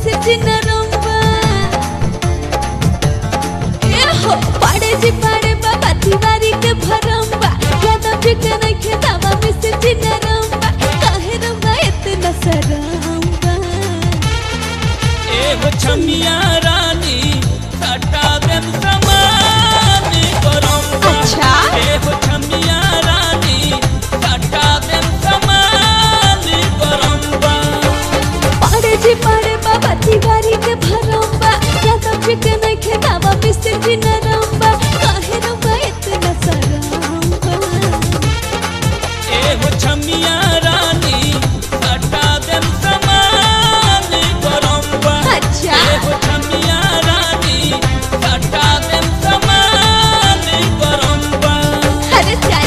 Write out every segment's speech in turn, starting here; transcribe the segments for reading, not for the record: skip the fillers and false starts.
मिसजी नरम्बा ए हो पाड़े जी पाड़े बाबा तिवारी के भरम्बा यादव जी के नइखे दावा मिसजी नरम्बा काहे रम्बा इतना सरम्बा ए हो छमिया रानी सटा देम समान करम्बा अच्छा ए हो छमिया रानी सटा देम समान करम्बा पाड़े जी पाड़े बाबा तिवारी के भरम्बा यादव जी के नइखे दावा मिसजी नरम्बा काहे रम्बा इतना सरम्बा ए हो छमिया रानी सटा देम समान करम्बा अच्छा ए हो छमिया रानी सटा देम समान करम्बा अरे चाचा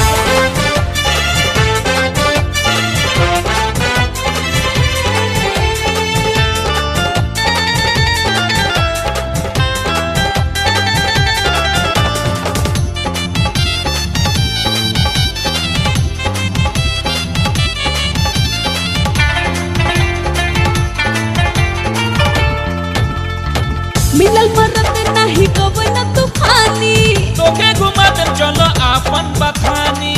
मिलल मरत नाही कबै न तूफानी तोके घुमा देम चलो आपन बखानी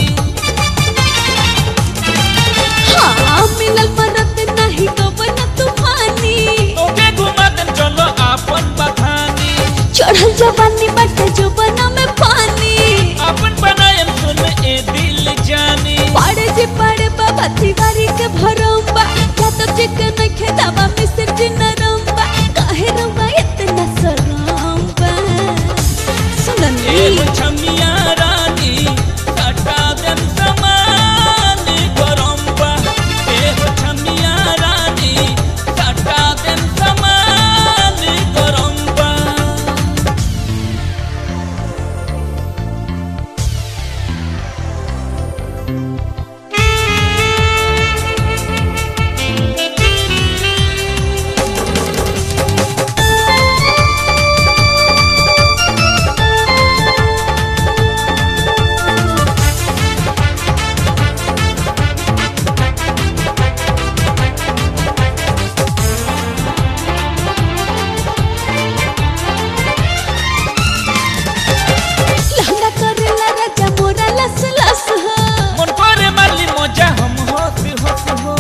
हाँ मिलल मरत नाही कबै न तूफानी तोके घुमा देम चलो आपन बखानी चढ़ल जवानी बाटे जुबाना में पानी आपन बनायम सुन ए दिल जानी पाड़े जी पाड़े बाबा तिवारी के भरम्बा यादव जी के नइखे दावा मिसजी नरम्बा काहे रम्बा इतना सरम्बा सुननी ए हो छमिया रानी सटा देम समान करम्बा ए हो छमिया रानी सटा देम समान करम्बा लहंगा करेला राजा मोरा लस लस हो मन करे मारली मजा हम होस होस हो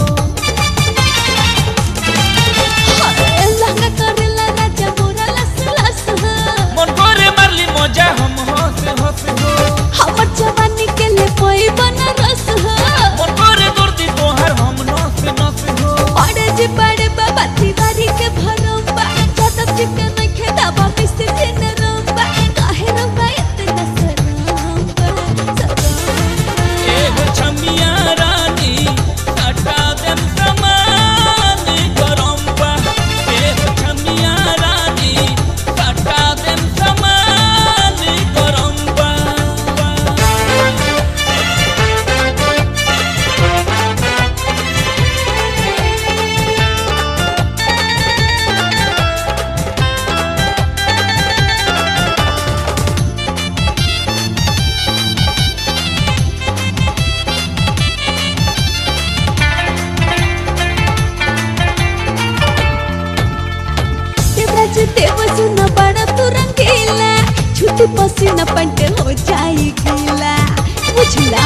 हाय लहंगा करेला राजा मोरा लस लस हो मन करे मारली मजा हम होस होस हो हमर जवानी के ले कोई बनारस हो मन करे दर्दी तोहर हम नस नस हो पाड़े जी पाड़े बाबा तिवारी के भरम्बा यादव जी के नइखे दावा मिसजी नरम्बा काहे रम्बा इतना सरम्बा ए हो छमिया रानी सटा देम समान करम्बा ए हो छमिया रानी सटा देम समान करम्बा देवराज देव सुना बड़ा तू रंगीला छुट्टी पसीना पंटे हो जाई गीला बुझला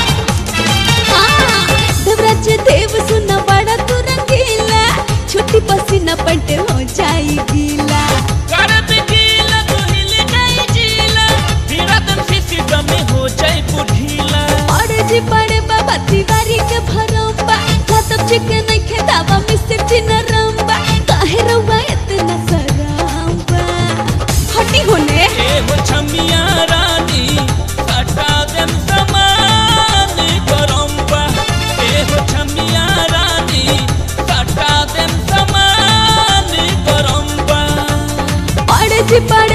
हाँ देवराज देव सुना बड़ा तू रंगीला छुट्टी पसीना पंटे हो जाई गीला करत गीला तो हिल जाई जीला धीरा दम सीसी दमे हो जाई बुढ़ीला पाड़े जी पाड़े बाबा तिवारी के भरम्बा यादव जी के नइखे दावा मिसजी नरम्बा काहे रम्बा इतना सरम्बा हटी होने ए हो छमिया रानी सटा देम समान करम्बा ए हो छमिया रानी सटा देम समान करम्बा पाड़े जी पाड़े